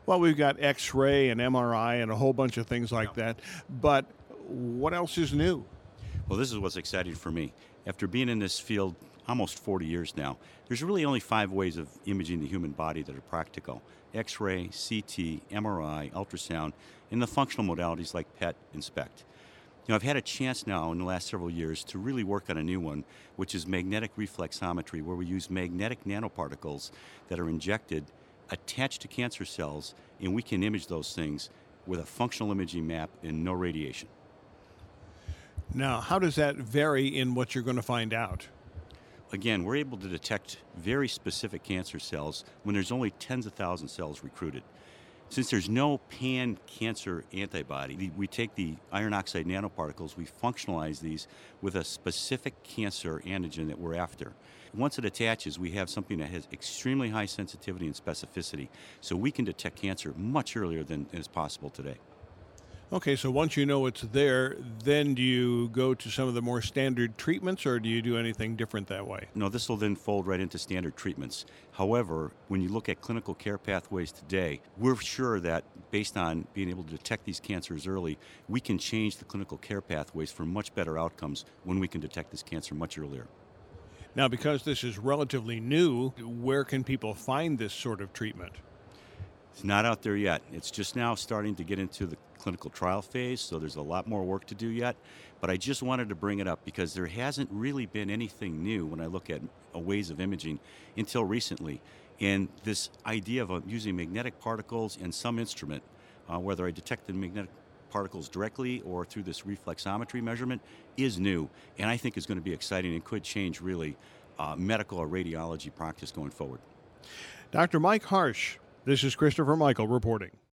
Well, we've got X-ray and MRI and a whole bunch of things like that. But what else is new? Well, this is what's exciting for me. After being in this field almost 40 years now, there's really only 5 ways of imaging the human body that are practical: X-ray, CT, MRI, ultrasound, and the functional modalities like PET and SPECT. I've had a chance now in the last several years to really work on a new one, which is magnetic reflexometry, where we use magnetic nanoparticles that are injected, attached to cancer cells, and we can image those things with a functional imaging map and no radiation. Now, how does that vary in what you're going to find out? Again, we're able to detect very specific cancer cells when there's only tens of thousands of cells recruited. Since there's no pan-cancer antibody, we take the iron oxide nanoparticles, we functionalize these with a specific cancer antigen that we're after. Once it attaches, we have something that has extremely high sensitivity and specificity, so we can detect cancer much earlier than is possible today. Okay, so once you know it's there, then do you go to some of the more standard treatments, or do you do anything different that way? No, this will then fold right into standard treatments. However, when you look at clinical care pathways today, we're sure that based on being able to detect these cancers early, we can change the clinical care pathways for much better outcomes when we can detect this cancer much earlier. Now, because this is relatively new, where can people find this sort of treatment? It's not out there yet. It's just now starting to get into the clinical trial phase, so there's a lot more work to do yet. But I just wanted to bring it up because there hasn't really been anything new when I look at ways of imaging until recently. And this idea of using magnetic particles and some instrument, whether I detect the magnetic particles directly or through this reflexometry measurement, is new, and I think is going to be exciting and could change really medical or radiology practice going forward. Dr. Mike Harsh, this is Christopher Michael reporting.